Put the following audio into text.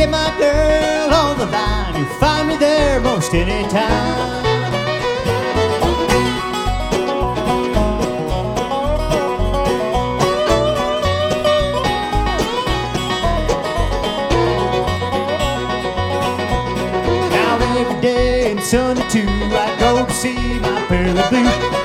lay my girl on the line, you'll find me there most any time. Now every day and Sunday too, I go to see my pearly blue.